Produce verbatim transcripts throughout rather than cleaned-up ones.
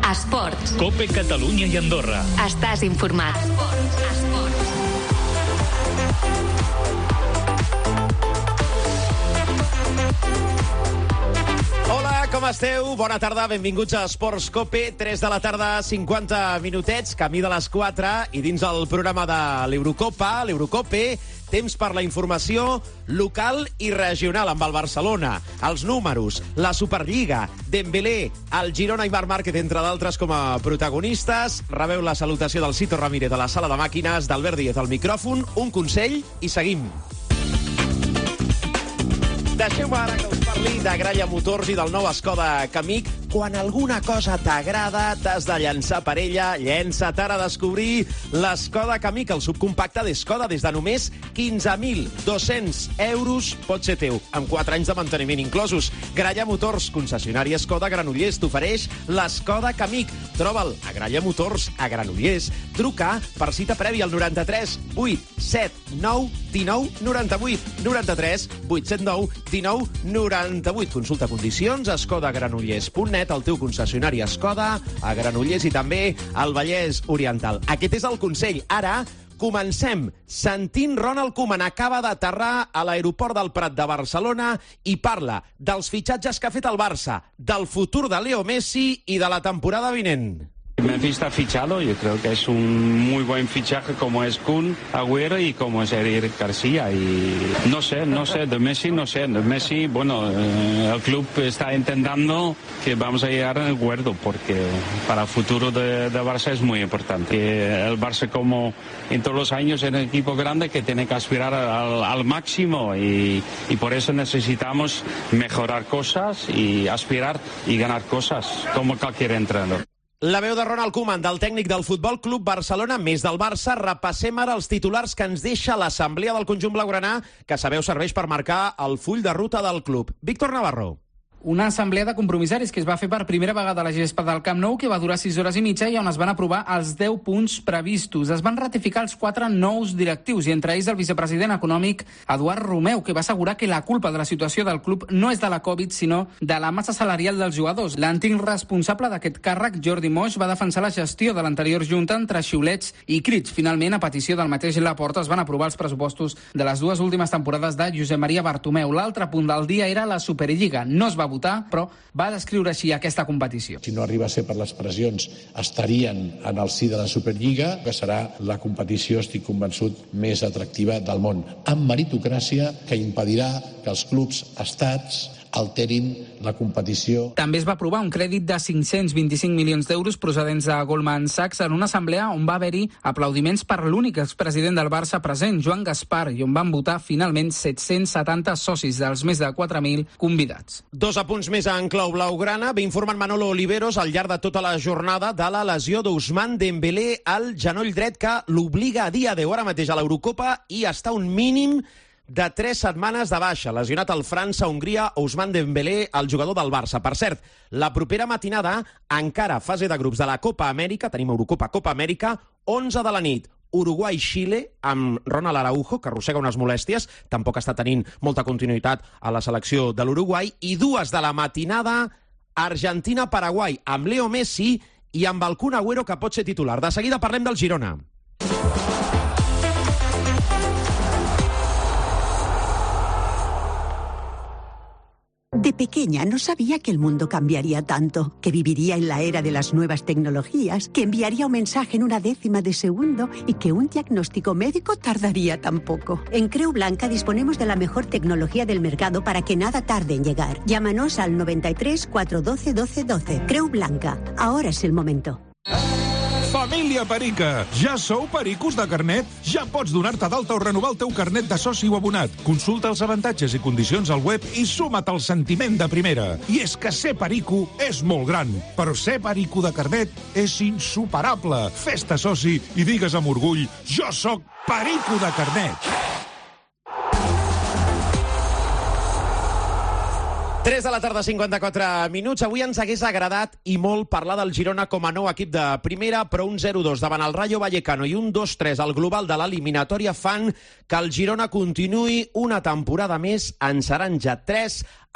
Esports. COPE Catalunya i Andorra. Estàs informat. Esports. Esports. Hola, com esteu? Bona tarda, benvinguts a Esports COPE. tres de la tarda, cinquanta minutets, camí de les quatre, i dins el programa de l'Eurocopa, l'Eurocope, temps per la informació local i regional amb el Barcelona, els números, la Superliga, Dembélé, el Girona i Marc Márquez, entre d'altres, com a protagonistes. Rebeu la salutació del Cito Ramírez a la sala de màquines, d'Albert Díez al micròfon, un consell i seguim. Deixeu-me ara que us parli de Gralla Motors i del nou Skoda Kamiq. Quan alguna cosa t'agrada, t'has de llançar per ella. Llença't ara a descobrir l'Skoda Kamiq, el subcompacte d'Skoda, des de només quinze mil dos-cents euros. Pot ser teu, amb quatre anys de manteniment inclosos. Gralla Motors, concessionària Skoda Granollers, t'ofereix l'Skoda Kamiq. Troba'l a Gralla Motors, a Granollers. Truca per cita prèvia al noranta-tres vuit set nou dinou noranta-vuit. noranta-tres vuit set nou dinou noranta-vuit. Consulta condicions a skoda granollers punt net, el teu concessionari Skoda, a Granollers i també al Vallès Oriental. Aquest és el consell. Ara comencem sentint Ronald Koeman. Acaba d'aterrar a l'aeroport del Prat de Barcelona i parla dels fitxatges que ha fet el Barça, del futur de Leo Messi i de la temporada vinent. Messi está fichado, yo creo que es un muy buen fichaje como es Kun Agüero y como es Eric García. Y no sé, no sé, de Messi no sé. De Messi, bueno, eh, el club está intentando que vamos a llegar al acuerdo porque para el futuro de, de Barça es muy importante. Que el Barça, como en todos los años, es un equipo grande que tiene que aspirar al, al máximo y, y por eso necesitamos mejorar cosas y aspirar y ganar cosas como cualquier entrenador. La veu de Ronald Koeman, del tècnic del Futbol Club Barcelona, més del Barça. Repassem ara els titulars que ens deixa l'assemblea del conjunt blaugrana, que sabeu serveix per marcar el full de ruta del club. Víctor Navarro. Una assemblea de compromissaris que es va fer per primera vegada a la gespa del Camp Nou, que va durar sis hores i mitja i on es van aprovar els deu punts previstos. Es van ratificar els quatre nous directius i entre ells el vicepresident econòmic Eduard Romeu, que va assegurar que la culpa de la situació del club no és de la Covid, sinó de la massa salarial dels jugadors. L'antic responsable d'aquest càrrec, Jordi Moix, va defensar la gestió de l'anterior junta entre xiulets i crits. Finalment, a petició del mateix Laporta, es van aprovar els pressupostos de les dues últimes temporades de Josep Maria Bartomeu. L'altre punt del dia era la Superliga. No es va votar, però va descriure així aquesta competició. Si no arriba a ser per les pressions, estarien en el si de la Superliga, que serà la competició, estic convençut, més atractiva del món, amb meritocràcia que impedirà que els clubs estats alterin la competició. També es va aprovar un crèdit de cinc-cents vint-i-cinc milions d'euros procedents de Goldman Sachs en una assemblea on va haver-hi aplaudiments per l'únic expresident del Barça present, Joan Gaspar, i on van votar finalment set-cents setanta socis dels més de quatre mil convidats. Dos apunts més en clau blaugrana. Ve informant Manolo Oliveros al llarg de tota la jornada de la lesió d'Ousmane Dembélé al genoll dret, que l'obliga a dia deu ara mateix a l'Eurocopa i està un mínim de tres setmanes de baixa. Lesionat al França-Hongria, Ousmane Dembélé, el jugador del Barça. Per cert, la propera matinada, encara fase de grups de la Copa Amèrica, tenim Eurocopa, Copa Amèrica, onze de la nit, Uruguai-Xile, amb Ronald Araujo, que arrossega unes molèsties, tampoc està tenint molta continuïtat a la selecció de l'Uruguai, i dues de la matinada, Argentina-Paraguai, amb Leo Messi i amb el Kun Agüero, que pot ser titular. De seguida parlem del Girona. De pequeña no sabía que el mundo cambiaría tanto, que viviría en la era de las nuevas tecnologías, que enviaría un mensaje en una décima de segundo y que un diagnóstico médico tardaría tan poco. En Creu Blanca disponemos de la mejor tecnología del mercado para que nada tarde en llegar. Llámanos al noventa y tres, cuatrocientos doce, doce doce. Creu Blanca. Ahora es el momento. Família Perica, ja sou pericos de carnet? Ja pots donar-te d'alta o renovar el teu carnet de soci o abonat. Consulta els avantatges i condicions al web i suma't al sentiment de primera. I és que ser perico és molt gran, però ser perico de carnet és insuperable. Fes-te soci i digues amb orgull: jo sóc perico de carnet. tres de la tarda, cinquanta-quatre minuts. Avui ens hagués agradat i molt parlar del Girona com a nou equip de primera, però un zero dos davant el Rayo Vallecano i un dos tres al global de l'eliminatòria fan que el Girona continuï una temporada més. En seran ja tres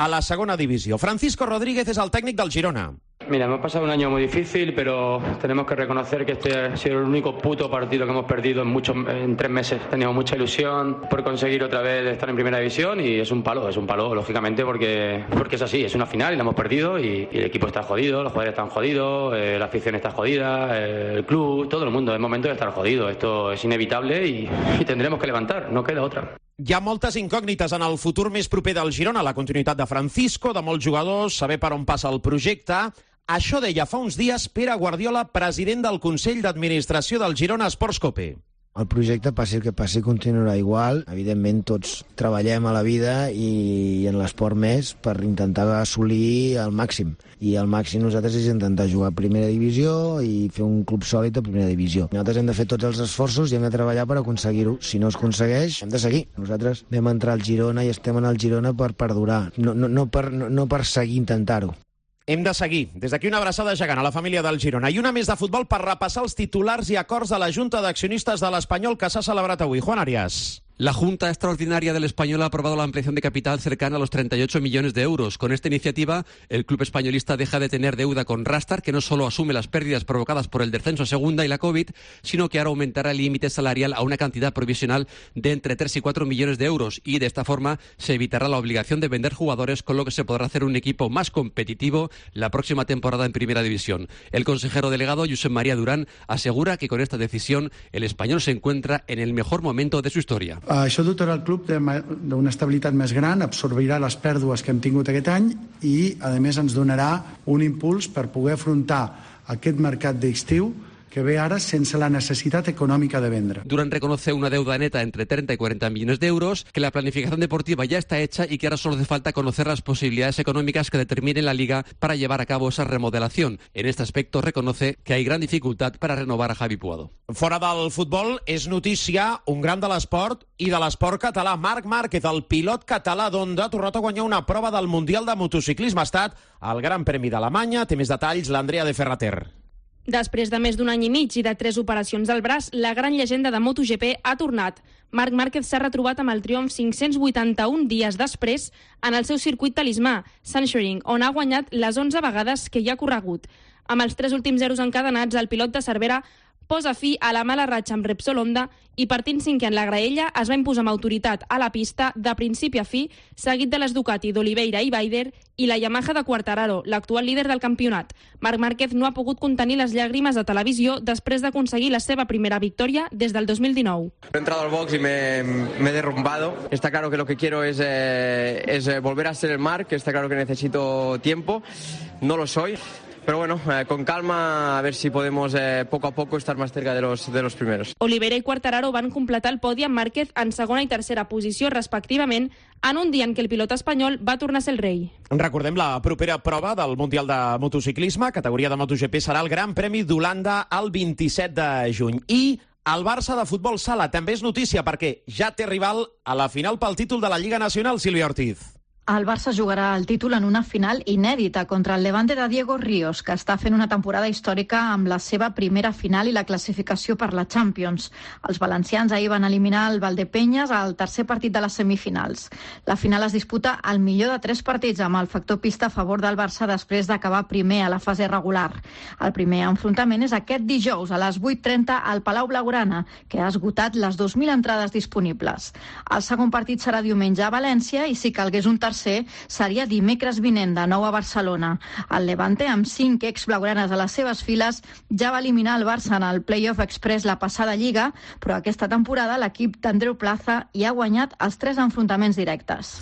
a la segona divisió. Francisco Rodríguez és el tècnic del Girona. Mira, hemos pasado un año muy difícil, pero tenemos que reconocer que este ha sido el único puto partido que hemos perdido en muchos, en tres meses. Teníamos mucha ilusión por conseguir otra vez estar en primera división y es un palo, es un palo, lógicamente, porque, porque es así, es una final y la hemos perdido y, y el equipo está jodido, los jugadores están jodidos, eh, la afición está jodida, eh, el club, todo el mundo. Es momento de estar jodido, esto es inevitable y, y tendremos que levantar, no queda otra. Hi ha moltes incògnites en el futur més proper del Girona, la continuïtat de Francisco, de molts jugadors, saber per on passa el projecte. Això deia fa uns dies Pere Guardiola, president del Consell d'Administració del Girona Sports Cope. El projecte, passi el que passi, continuarà igual. Evidentment, tots treballem a la vida i en l'esport més per intentar assolir el màxim. I el màxim nosaltres és intentar jugar a primera divisió i fer un club sòlid a primera divisió. Nosaltres hem de fer tots els esforços i hem de treballar per aconseguir-ho. Si no es aconsegueix, hem de seguir. Nosaltres vam entrar al Girona i estem en el Girona per perdurar, no, no, no, per, no, no per seguir intentar-ho. Hem de seguir. Des d'aquí una abraçada gegant a la família del Girona. I una més de futbol per repassar els titulars i acords de la Junta d'Accionistes de l'Espanyol que s'ha celebrat avui. Juan Arias. La Junta Extraordinaria del Español ha aprobado la ampliación de capital cercana a los treinta y ocho millones de euros. Con esta iniciativa, el club españolista deja de tener deuda con Rastar, que no solo asume las pérdidas provocadas por el descenso a segunda y la COVID, sino que ahora aumentará el límite salarial a una cantidad provisional de entre tres y cuatro millones de euros. Y de esta forma se evitará la obligación de vender jugadores, con lo que se podrá hacer un equipo más competitivo la próxima temporada en Primera División. El consejero delegado, Josep María Durán, asegura que con esta decisión el Español se encuentra en el mejor momento de su historia. Això dotarà el club d'una estabilitat més gran, absorbirà les pèrdues que hem tingut aquest any i, a més, ens donarà un impuls per poder afrontar aquest mercat d'estiu que ve ara sense la necessitat econòmica de vendre. Durán reconoce una deuda neta entre treinta y cuarenta millones de euros, que la planificación deportiva ya está hecha y que ahora solo hace falta conocer las posibilidades económicas que determine la Liga para llevar a cabo esa remodelación. En este aspecto reconoce que hay gran dificultad para renovar a Javi Puado. Fora del futbol, és notícia un gran de l'esport i de l'esport català. Marc Márquez, el pilot català d'Honda, ha tornat a guanyar una prova del Mundial de Motociclisme. Ha estat el Gran Premi d'Alemanya. Té més detalls l'Andrea de Ferrater. Després de més d'un any i mig i de tres operacions al braç, la gran llegenda de MotoGP ha tornat. Marc Márquez s'ha retrobat amb el triomf cinc-cents vuitanta-un dies després en el seu circuit talismà, Sachsenring, on ha guanyat les onze vegades que hi ha corregut. Amb els tres últims zeros encadenats, el pilot de Cervera posa fi a la mala ratxa amb Repsol Honda i partint cinquè en la graella es va imposar amb autoritat a la pista de principi a fi, seguit de les Ducati d'Oliveira i Baider i la Yamaha de Quartararo, l'actual líder del campionat. Marc Márquez no ha pogut contenir les llàgrimes a televisió després d'aconseguir la seva primera victòria des del dos mil dinou. He entrado al box y me, me he derrumbado. Está claro que lo que quiero es, eh, es volver a ser el Marc, está claro que necesito tiempo, no lo soy. Pero bueno, eh, con calma, a ver si podemos eh, poco a poco estar más cerca de los, de los primeros. Oliveira i Quartararo van completar el podi amb Márquez en segona i tercera posició, respectivament, en un dia en què el pilot espanyol va tornar a ser el rei. Recordem la propera prova del Mundial de Motociclisme, categoria de MotoGP, serà el Gran Premi d'Holanda el vint-i-set de juny. I el Barça de futbol sala també és notícia perquè ja té rival a la final pel títol de la Lliga Nacional, Sílvia Ortiz. El Barça jugarà el títol en una final inèdita contra el Levante de Diego Ríos, que està fent una temporada històrica amb la seva primera final i la classificació per la Champions. Els valencians ahir van eliminar el Valdepeñas al tercer partit de les semifinals. La final es disputa al millor de tres partits, amb el factor pista a favor del Barça després d'acabar primer a la fase regular. El primer enfrontament és aquest dijous a les vuit trenta al Palau Blaugrana, que ha esgotat les dos mil entrades disponibles. El segon partit serà diumenge a València i si calgués un tercer seria dimecres vinent de nou a Barcelona. El Levante, amb cinc ex-blaugranes a les seves files, ja va eliminar el Barça en el Playoff Express la passada Lliga, però aquesta temporada l'equip d'Andreu Plaza hi ha guanyat els tres enfrontaments directes.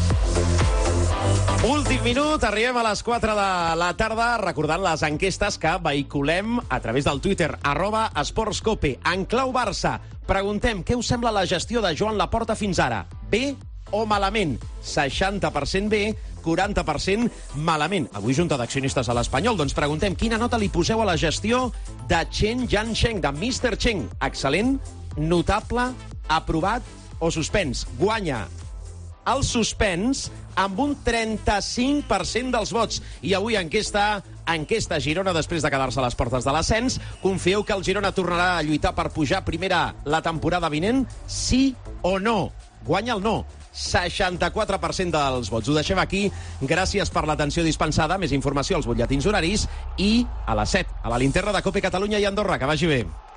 Últim minut, arribem a les quatre de la tarda recordant les enquestes que vehiculem a través del Twitter, arroba esportscope. En clau Barça, preguntem què us sembla la gestió de Joan Laporta fins ara? Bé o malament? seixanta per cent bé, quaranta per cent malament. Avui Junta d'Accionistes a l'Espanyol. Doncs preguntem quina nota li poseu a la gestió de Chen Jiansheng, de mister Cheng. Excel·lent, notable, aprovat o suspens? Guanya el suspens amb un trenta-cinc per cent dels vots. I avui enquesta, enquesta Girona després de quedar-se a les portes de l'ascens. Confieu que el Girona tornarà a lluitar per pujar primera la temporada vinent? Sí o no? Guanya el no. seixanta-quatre per cent dels vots. Ho deixem aquí. Gràcies per l'atenció dispensada. Més informació als butlletins horaris i a les set, a la linterna de COPE Catalunya i Andorra. Que vagi bé.